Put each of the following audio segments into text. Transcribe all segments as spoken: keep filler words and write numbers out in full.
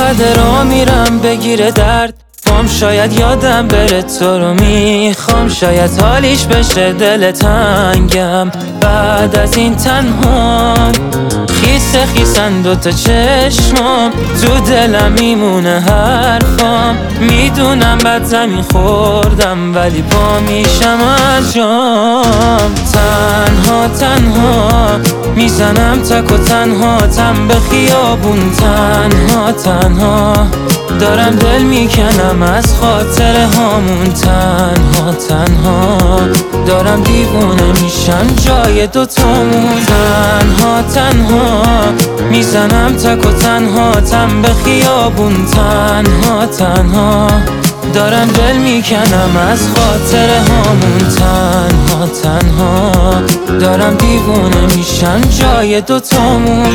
بعد را میرم بگیره درد پام، شاید یادم بره تو رو میخوام، شاید حالیش بشه دل تنگم. بعد از این تنها خیسه خیسن دوتا چشمام، تو دلم میمونه حرفام. میدونم بد زمین خوردم ولی پا میشم از جام. تنها تنها میزنم تک و تنها تم به خیابون، تنها تنها دارم دل میکنم از خاطر هامون، تنها تنها دارم دیوونه میشم جای دوتامون. تنها تنها میزنم تک و تنها تم به خیابون، تنها تنها دارم دل میکنم از خاطر هامون، تنها تنها دارم دیوونه میشم جای دوتامون.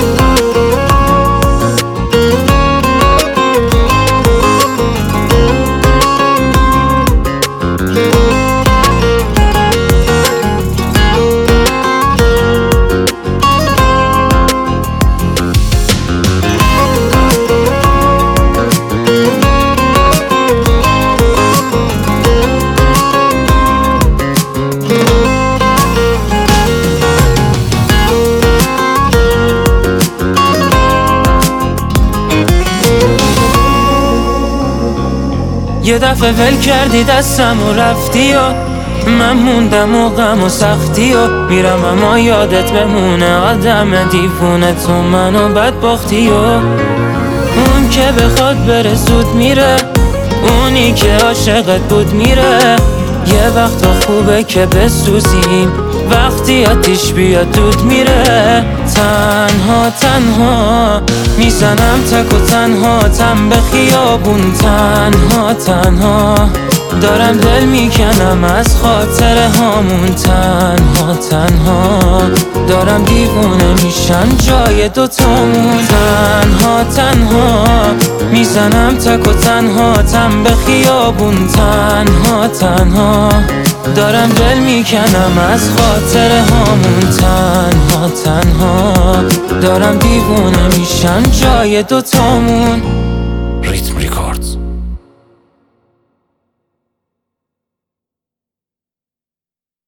یه دفعه ول کردی دستم و رفتی و من موندم و غم و سختی و میرم اما یادت بمونه آدم دیوونه تو منو بدبختی و اون که بخواد بره زود میره، اونی که عاشقت بود میره. یه وقتا خوبه که بسوزیم وقتی آتیش بیاد دود میره. تنها تنها میزنم تک و تنها تم به خیابون، تنها تنها دارم دل میکنم از خاطر هامون، تنها تنها دارم دیوونه میشم جای دوتامون. تنها تنها میزنم تک و تنها تم به خیابون، تنها تنها دارم دل میکنم از خاطر هامون، تنها تنها دارم دیوونه میشم جای دوتامون. ریتم ریکارد.